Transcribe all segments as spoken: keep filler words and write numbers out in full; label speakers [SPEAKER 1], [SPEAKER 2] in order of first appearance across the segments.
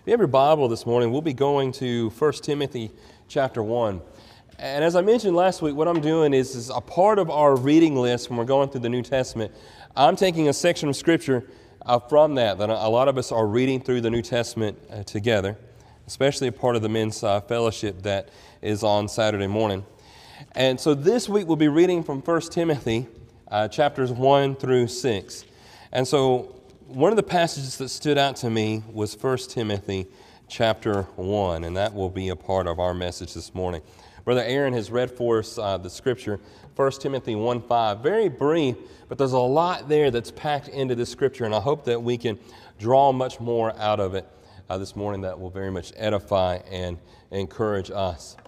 [SPEAKER 1] If you have your Bible this morning, we'll be going to First Timothy chapter one. And as I mentioned last week, what I'm doing is, is a part of our reading list when we're going through the New Testament. I'm taking a section of Scripture uh, from that, that a lot of us are reading through the New Testament uh, together, especially a part of the men's uh, fellowship that is on Saturday morning. And so this week we'll be reading from First Timothy uh, chapters one through six. And so one of the passages that stood out to me was First Timothy chapter one, and that will be a part of our message this morning. Brother Aaron has read for us uh, the scripture, First Timothy one five. Very brief, but there's a lot there that's packed into this scripture, and I hope that we can draw much more out of it uh, this morning that will very much edify and encourage us.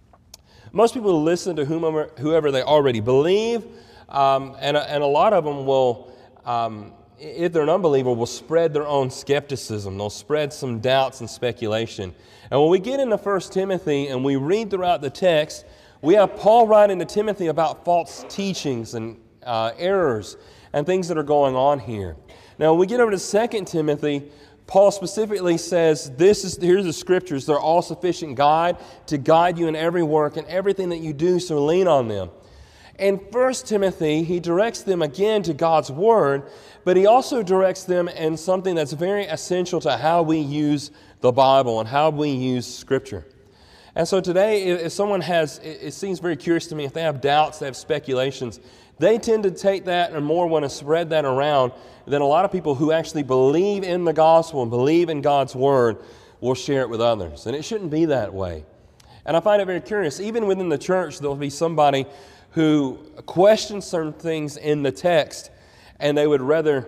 [SPEAKER 1] Most people listen to whomever, whoever they already believe, um, and, and a lot of them will, um, if they're an unbeliever, will spread their own skepticism. They'll spread some doubts and speculation. And when we get into First Timothy and we read throughout the text, we have Paul writing to Timothy about false teachings and uh, errors and things that are going on here. Now, when we get over to Second Timothy, Paul specifically says, "This is here's the scriptures. They're all sufficient guide to guide you in every work and everything that you do, so lean on them." In First Timothy, he directs them again to God's Word, but he also directs them in something that's very essential to how we use the Bible and how we use Scripture. And so today, if someone has, it seems very curious to me, if they have doubts, they have speculations, they tend to take that and more want to spread that around than a lot of people who actually believe in the gospel and believe in God's Word will share it with others. And it shouldn't be that way. And I find it very curious. Even within the church, there will be somebody who questions certain things in the text, and they would rather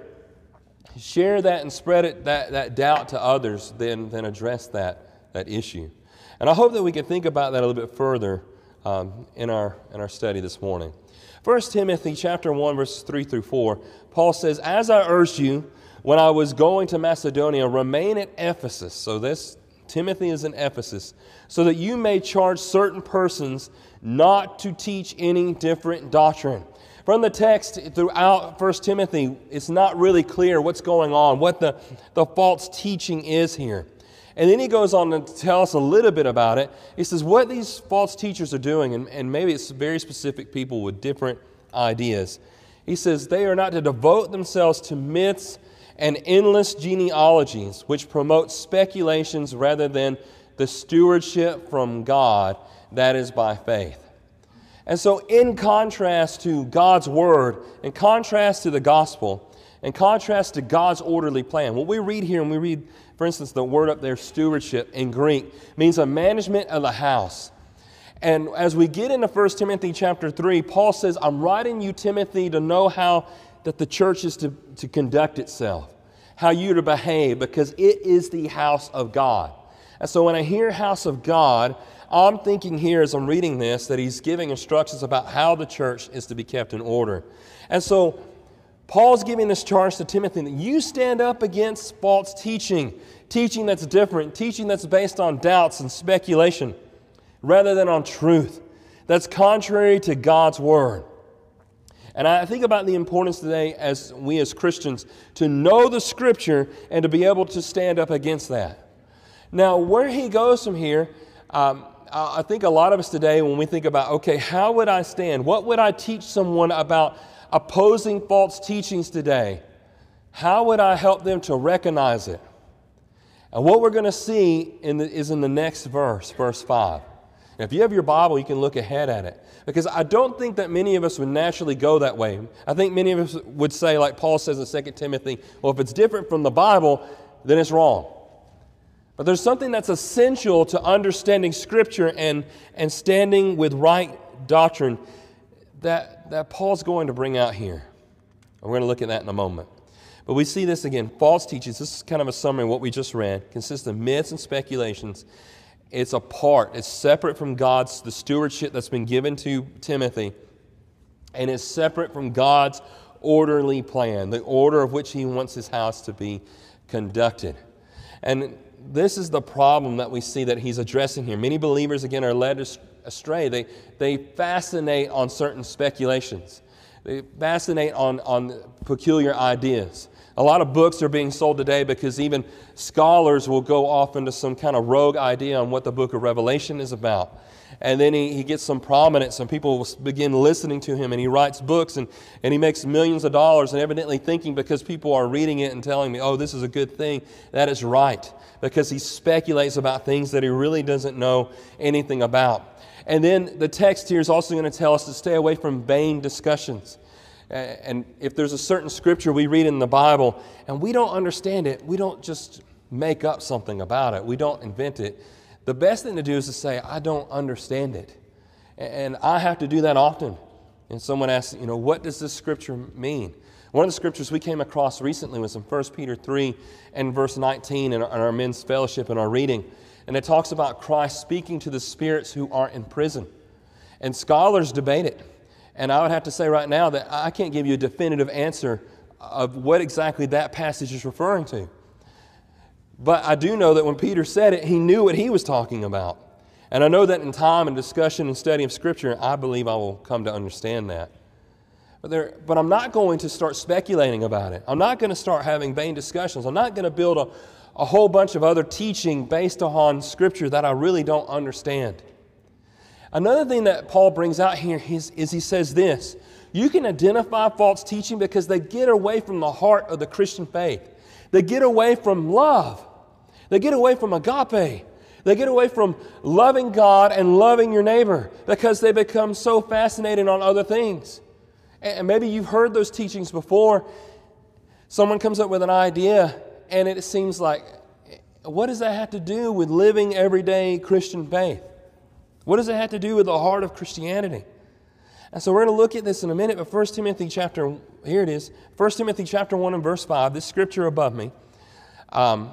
[SPEAKER 1] share that and spread it, that, that doubt to others than, than address that, that issue. And I hope that we can think about that a little bit further um, in our in our study this morning. First Timothy chapter one, verses three through four, Paul says, "As I urged you when I was going to Macedonia, remain at Ephesus." So this Timothy is in Ephesus, "so that you may charge certain persons not to teach any different doctrine." From the text throughout First Timothy, it's not really clear what's going on, what the, the false teaching is here. And then he goes on to tell us a little bit about it. He says what these false teachers are doing, and, and maybe it's very specific people with different ideas. He says they are not to devote themselves to myths and endless genealogies, which promote speculations rather than the stewardship from God that is by faith. And so in contrast to God's Word, in contrast to the gospel, in contrast to God's orderly plan, what we read here, and we read, for instance, the word up there, stewardship in Greek, means a management of the house. And as we get into First Timothy chapter three, Paul says, "I'm writing you, Timothy, to know how that the church is to, to conduct itself, how you're to behave, because it is the house of God." And so when I hear house of God, I'm thinking here as I'm reading this that he's giving instructions about how the church is to be kept in order. And so Paul's giving this charge to Timothy that you stand up against false teaching, teaching that's different, teaching that's based on doubts and speculation rather than on truth, that's contrary to God's Word. And I think about the importance today as we as Christians to know the Scripture and to be able to stand up against that. Now, where he goes from here, um, I think a lot of us today, when we think about, okay, how would I stand? What would I teach someone about opposing false teachings today? How would I help them to recognize it? And what we're going to see in the, is in the next verse, verse five. Now, if you have your Bible, you can look ahead at it. Because I don't think that many of us would naturally go that way. I think many of us would say, like Paul says in Second Timothy, well, if it's different from the Bible, then it's wrong. But there's something that's essential to understanding Scripture and, and standing with right doctrine that, that Paul's going to bring out here. We're going to look at that in a moment. But we see this again, false teachings. This is kind of a summary of what we just read. Consists of myths and speculations. It's apart. It's separate from God's, the stewardship that's been given to Timothy. And it's separate from God's orderly plan, the order of which He wants His house to be conducted. And this is the problem that we see that he's addressing here. Many believers, again, are led astray. They, they fascinate on certain speculations. They fascinate on, on peculiar ideas. A lot of books are being sold today because even scholars will go off into some kind of rogue idea on what the book of Revelation is about. And then he, he gets some prominence and people will begin listening to him, and he writes books and, and he makes millions of dollars, and evidently thinking because people are reading it and telling me, oh, this is a good thing, that is right. Because he speculates about things that he really doesn't know anything about. And then the text here is also going to tell us to stay away from vain discussions. And if there's a certain scripture we read in the Bible and we don't understand it, we don't just make up something about it. We don't invent it. The best thing to do is to say, I don't understand it. And I have to do that often. And someone asks, you know, what does this scripture mean? One of the scriptures we came across recently was in First Peter three and verse nineteen in our men's fellowship in our reading. And it talks about Christ speaking to the spirits who are in prison. And scholars debate it. And I would have to say right now that I can't give you a definitive answer of what exactly that passage is referring to. But I do know that when Peter said it, he knew what he was talking about. And I know that in time and discussion and study of Scripture, I believe I will come to understand that. But, there, but I'm not going to start speculating about it. I'm not going to start having vain discussions. I'm not going to build a, a whole bunch of other teaching based on Scripture that I really don't understand. Another thing that Paul brings out here is, is he says this: you can identify false teaching because they get away from the heart of the Christian faith. They get away from love. They get away from agape. They get away from loving God and loving your neighbor because they become so fascinated on other things. And maybe you've heard those teachings before. Someone comes up with an idea and it seems like, what does that have to do with living everyday Christian faith? What does it have to do with the heart of Christianity? And so we're going to look at this in a minute, but First Timothy chapter, here it is, First Timothy chapter one and verse five, this scripture above me. Um,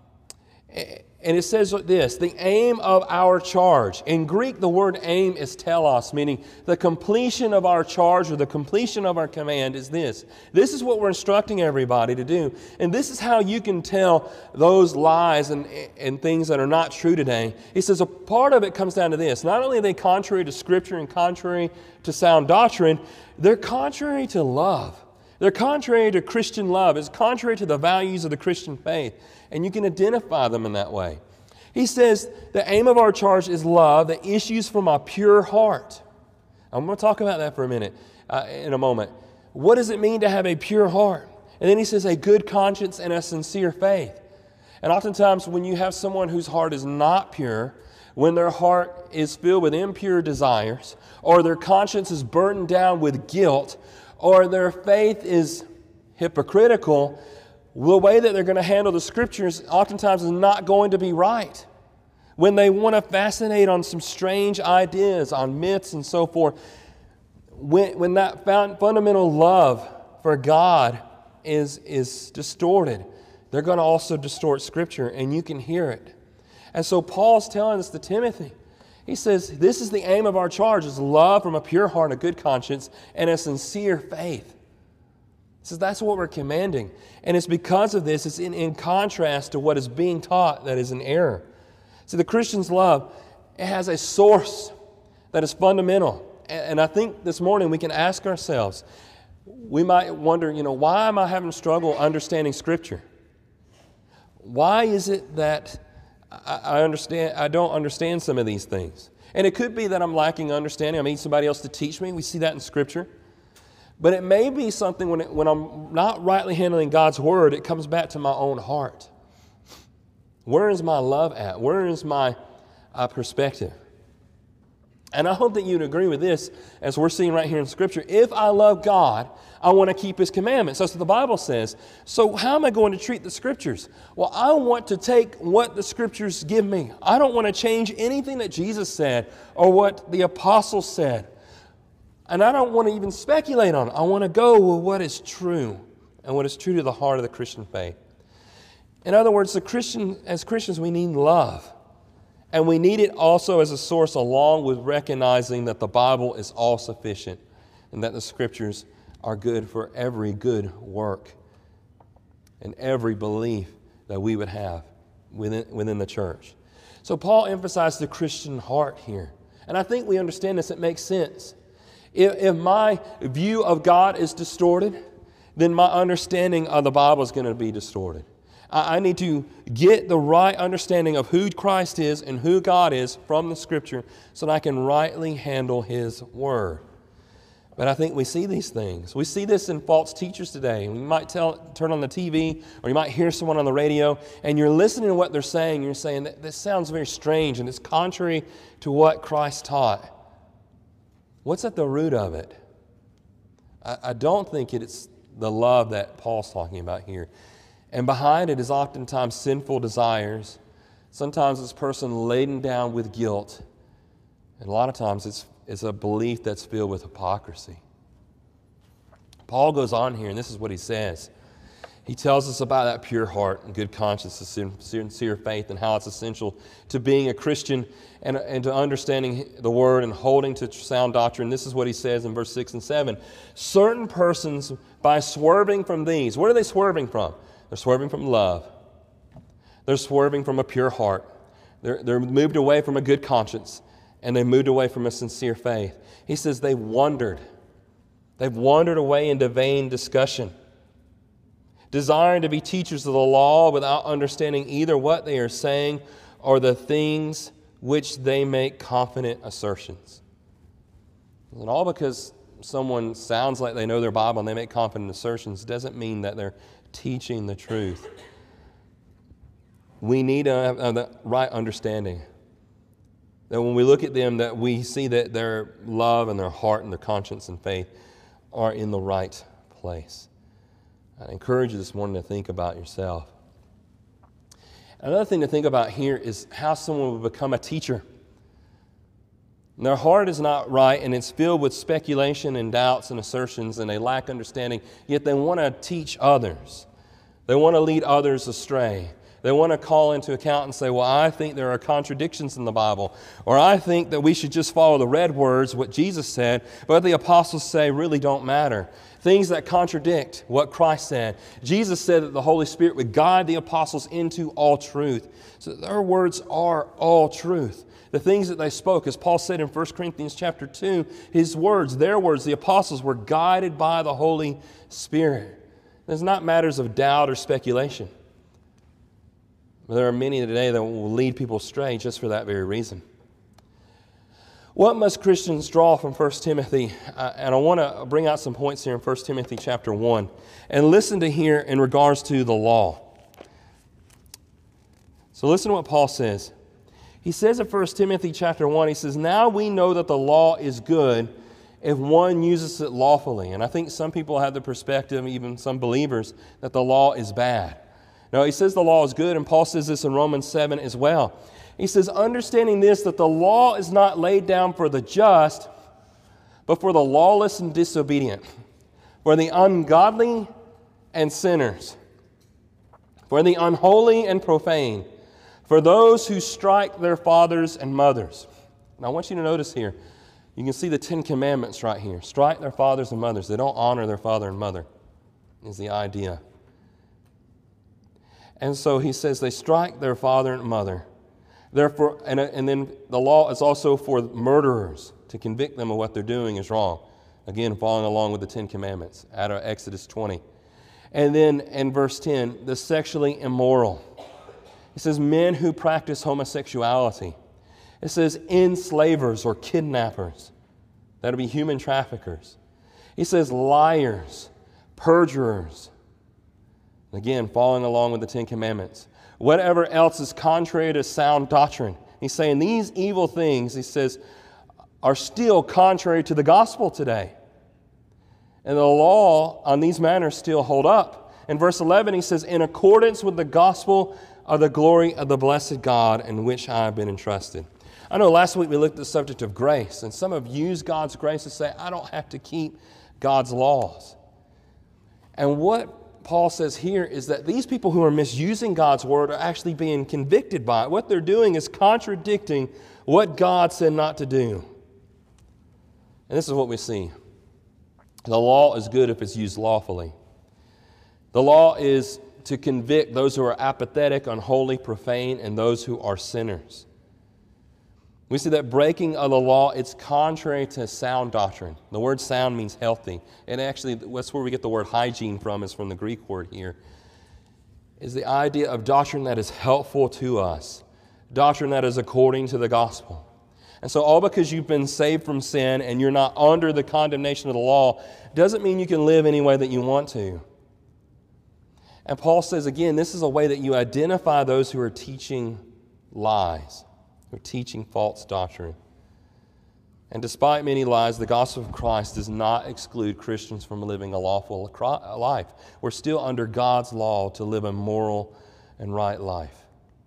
[SPEAKER 1] and it says this: the aim of our charge. In Greek, the word aim is telos, meaning the completion of our charge or the completion of our command is this. This is what we're instructing everybody to do. And this is how you can tell those lies and, and things that are not true today. He says a part of it comes down to this. Not only are they contrary to Scripture and contrary to sound doctrine, they're contrary to love. They're contrary to Christian love. It's contrary to the values of the Christian faith. And you can identify them in that way. He says the aim of our charge is love that issues from a pure heart. I'm going to talk about that for a minute, uh, in a moment. What does it mean to have a pure heart? And then he says a good conscience and a sincere faith. And oftentimes when you have someone whose heart is not pure, when their heart is filled with impure desires, or their conscience is burdened down with guilt, or their faith is hypocritical, the way that they're going to handle the Scriptures oftentimes is not going to be right. When they want to fascinate on some strange ideas, on myths and so forth, when, when that fundamental love for God is, is distorted, they're going to also distort Scripture, and you can hear it. And so Paul's telling us to Timothy, he says, this is the aim of our charge, is love from a pure heart, a good conscience, and a sincere faith. He says that's what we're commanding. And it's because of this, it's in, in contrast to what is being taught that is an error. See, the Christian's love, it has a source that is fundamental. And, and I think this morning we can ask ourselves, we might wonder, you know, why am I having struggle understanding Scripture? Why is it that I, I understand, I don't understand some of these things? And it could be that I'm lacking understanding. I need somebody else to teach me. We see that in Scripture. But it may be something when, it, when I'm not rightly handling God's Word, it comes back to my own heart. Where is my love at? Where is my uh, perspective? And I hope that you'd agree with this, as we're seeing right here in Scripture. If I love God, I want to keep His commandments. That's what the Bible says. So how am I going to treat the Scriptures? Well, I want to take what the Scriptures give me. I don't want to change anything that Jesus said or what the apostles said. And I don't want to even speculate on it. I want to go with what is true and what is true to the heart of the Christian faith. In other words, the Christian, as Christians, we need love. And we need it also as a source along with recognizing that the Bible is all sufficient and that the Scriptures are good for every good work and every belief that we would have within, within the church. So Paul emphasized the Christian heart here. And I think we understand this. It makes sense. If, if my view of God is distorted, then my understanding of the Bible is going to be distorted. I need to get the right understanding of who Christ is and who God is from the Scripture so that I can rightly handle His Word. But I think we see these things. We see this in false teachers today. You might tell, turn on the T V, or you might hear someone on the radio, and you're listening to what they're saying. You're saying, that this sounds very strange, and it's contrary to what Christ taught. What's at the root of it? I, I don't think it's the love that Paul's talking about here. And behind it is oftentimes sinful desires. Sometimes it's a person laden down with guilt. And a lot of times it's, it's a belief that's filled with hypocrisy. Paul goes on here, and this is what he says. He tells us about that pure heart and good conscience, the sincere faith, and how it's essential to being a Christian and, and to understanding the Word and holding to sound doctrine. This is what he says in verse six and seven. Certain persons, by swerving from these, what are they swerving from? They're swerving from love. They're swerving from a pure heart. They're, they're moved away from a good conscience, and they moved away from a sincere faith. He says they've wandered. They've wandered away into vain discussion, desiring to be teachers of the law without understanding either what they are saying or the things which they make confident assertions. And all because someone sounds like they know their Bible and they make confident assertions doesn't mean that they're teaching the truth. We need to have the right understanding. That when we look at them, that we see that their love and their heart and their conscience and faith are in the right place. I encourage you this morning to think about yourself. Another thing to think about here is how someone will become a teacher. Their heart is not right, and it's filled with speculation and doubts and assertions, and they lack understanding, yet they want to teach others. They want to lead others astray. They want to call into account and say, well, I think there are contradictions in the Bible, or I think that we should just follow the red words, what Jesus said, but what the apostles say really don't matter. Things that contradict what Christ said. Jesus said that the Holy Spirit would guide the apostles into all truth. So their words are all truth. The things that they spoke, as Paul said in First Corinthians chapter two, his words, their words, the apostles were guided by the Holy Spirit. It's not matters of doubt or speculation. But there are many today that will lead people astray just for that very reason. What must Christians draw from First Timothy? Uh, and I want to bring out some points here in First Timothy chapter one. And listen to here in regards to the law. So listen to what Paul says. He says in First Timothy chapter one, he says, now we know that the law is good if one uses it lawfully. And I think some people have the perspective, even some believers, that the law is bad. No, he says the law is good, and Paul says this in Romans seven as well. He says, understanding this, that the law is not laid down for the just, but for the lawless and disobedient, for the ungodly and sinners, for the unholy and profane, for those who strike their fathers and mothers. Now I want you to notice here, you can see the Ten Commandments right here. Strike their fathers and mothers. They don't honor their father and mother, is the idea. And so he says they strike their father and mother. Therefore, and, and then the law is also for murderers, to convict them of what they're doing is wrong. Again, following along with the Ten Commandments out of Exodus twenty. And then in verse ten, the sexually immoral. It says men who practice homosexuality. It says enslavers or kidnappers. That would be human traffickers. He says liars, perjurers. Again, following along with the Ten Commandments. Whatever else is contrary to sound doctrine. He's saying these evil things, he says, are still contrary to the gospel today. And the law on these matters still hold up. In verse eleven, he says, in accordance with the gospel of the glory of the blessed God in which I have been entrusted. I know last week we looked at the subject of grace, and some have used God's grace to say, I don't have to keep God's laws. And what Paul says here is that these people who are misusing God's word are actually being convicted by it. What they're doing is contradicting what God said not to do. And this is what we see. The law is good if it's used lawfully. The law is to convict those who are apathetic, unholy, profane, and those who are sinners. We see that breaking of the law, it's contrary to sound doctrine. The word sound means healthy. And actually, that's where we get the word hygiene from, is from the Greek word here, is the idea of doctrine that is helpful to us, doctrine that is according to the gospel. And so all because you've been saved from sin and you're not under the condemnation of the law doesn't mean you can live any way that you want to. And Paul says, again, this is a way that you identify those who are teaching lies, who are teaching false doctrine. And despite many lies, the gospel of Christ does not exclude Christians from living a lawful life. We're still under God's law to live a moral and right life.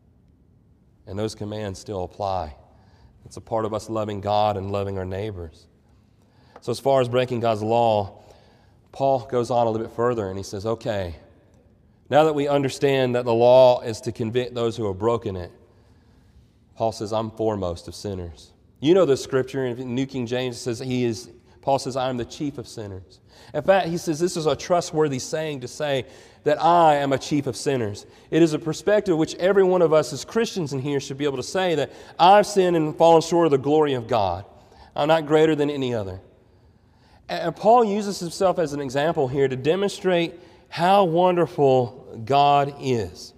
[SPEAKER 1] And those commands still apply. It's a part of us loving God and loving our neighbors. So as far as breaking God's law, Paul goes on a little bit further and he says, okay, now that we understand that the law is to convict those who have broken it, Paul says, I'm foremost of sinners. You know the scripture in New King James says he is, Paul says, I am the chief of sinners. In fact, he says this is a trustworthy saying to say that I am a chief of sinners. It is a perspective which every one of us as Christians in here should be able to say that I've sinned and fallen short of the glory of God. I'm not greater than any other. And Paul uses himself as an example here to demonstrate how wonderful God is.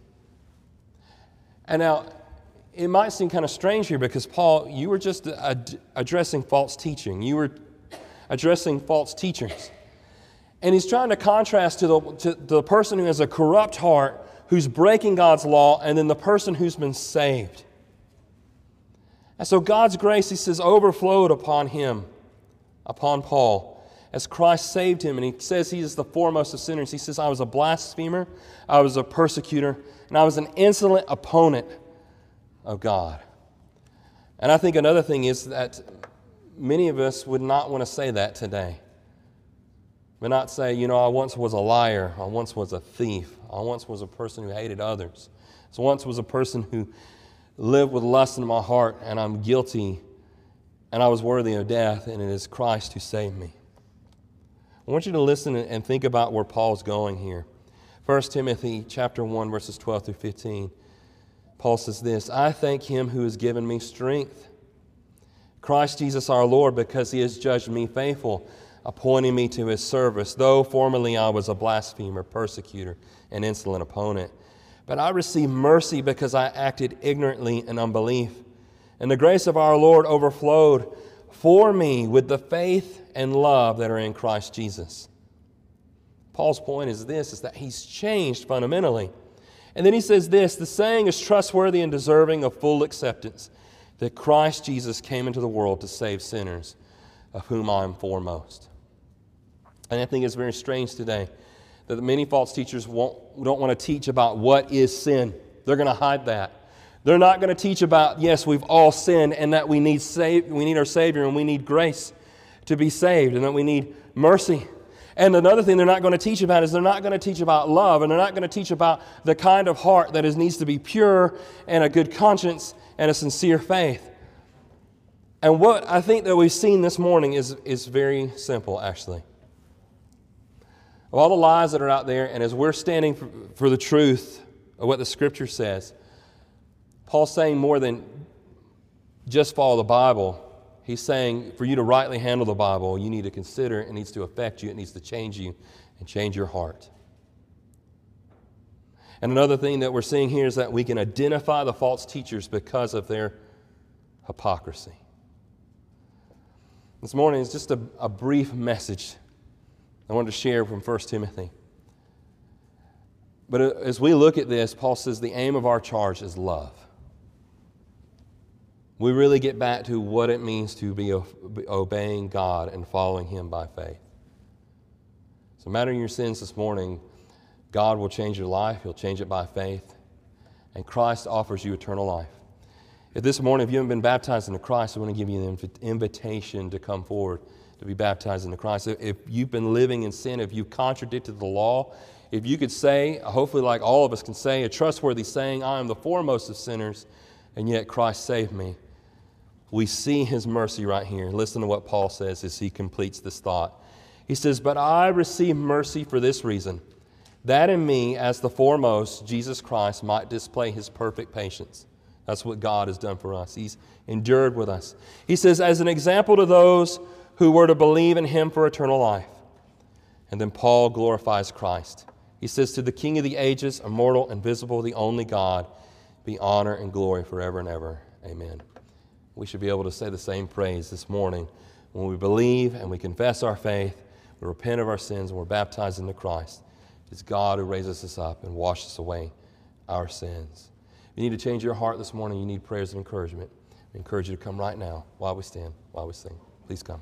[SPEAKER 1] And now, it might seem kind of strange here because, Paul, you were just ad- addressing false teaching. You were addressing false teachers. And he's trying to contrast to the, to the person who has a corrupt heart, who's breaking God's law, and then the person who's been saved. And so God's grace, he says, overflowed upon him, upon Paul, as Christ saved him. And he says he is the foremost of sinners. He says, I was a blasphemer, I was a persecutor, and I was an insolent opponent of God. And I think another thing is that many of us would not want to say that today. But not say, you know, I once was a liar, I once was a thief, I once was a person who hated others. I once was a person who lived with lust in my heart, and I'm guilty, and I was worthy of death, and it is Christ who saved me. I want you to listen and think about where Paul's going here. First Timothy chapter one, verses twelve through fifteen. Paul says this, I thank him who has given me strength, Christ Jesus our Lord, because he has judged me faithful, appointing me to his service, though formerly I was a blasphemer, persecutor, and insolent opponent. But I received mercy because I acted ignorantly in unbelief. And the grace of our Lord overflowed for me with the faith and love that are in Christ Jesus. Paul's point is this, is that he's changed fundamentally. And then he says this, the saying is trustworthy and deserving of full acceptance, that Christ Jesus came into the world to save sinners, of whom I am foremost. And I think it's very strange today that many false teachers won't, don't want to teach about what is sin. They're going to hide that. They're not going to teach about, yes, we've all sinned and that we need save, we need our Savior and we need grace to be saved and that we need mercy. And another thing they're not going to teach about is they're not going to teach about love, and they're not going to teach about the kind of heart that is, needs to be pure and a good conscience and a sincere faith. And what I think that we've seen this morning is, is very simple, actually. Of all the lies that are out there, and as we're standing for, for the truth of what the Scripture says, Paul's saying more than just follow the Bible. He's saying for you to rightly handle the Bible, you need to consider it needs to affect you, it needs to change you and change your heart. And another thing that we're seeing here is that we can identify the false teachers because of their hypocrisy. This morning is just a, a brief message I wanted to share from First Timothy. But as we look at this, Paul says the aim of our charge is love. We really get back to what it means to be obeying God and following him by faith. So no matter your sins this morning, God will change your life. He'll change it by faith. And Christ offers you eternal life. If this morning, if you haven't been baptized into Christ, I want to give you an invitation to come forward to be baptized into Christ. If you've been living in sin, if you've contradicted the law, if you could say, hopefully like all of us can say, a trustworthy saying, I am the foremost of sinners, and yet Christ saved me. We see his mercy right here. Listen to what Paul says as he completes this thought. He says, but I receive mercy for this reason, that in me, as the foremost, Jesus Christ might display his perfect patience. That's what God has done for us. He's endured with us. He says, as an example to those who were to believe in Him for eternal life. And then Paul glorifies Christ. He says, to the King of the ages, immortal, invisible, the only God, be honor and glory forever and ever. Amen. We should be able to say the same praise this morning when we believe and we confess our faith, we repent of our sins, and we're baptized into Christ. It's God who raises us up and washes away our sins. If you need to change your heart this morning, you need prayers of encouragement. I encourage you to come right now while we stand, while we sing. Please come.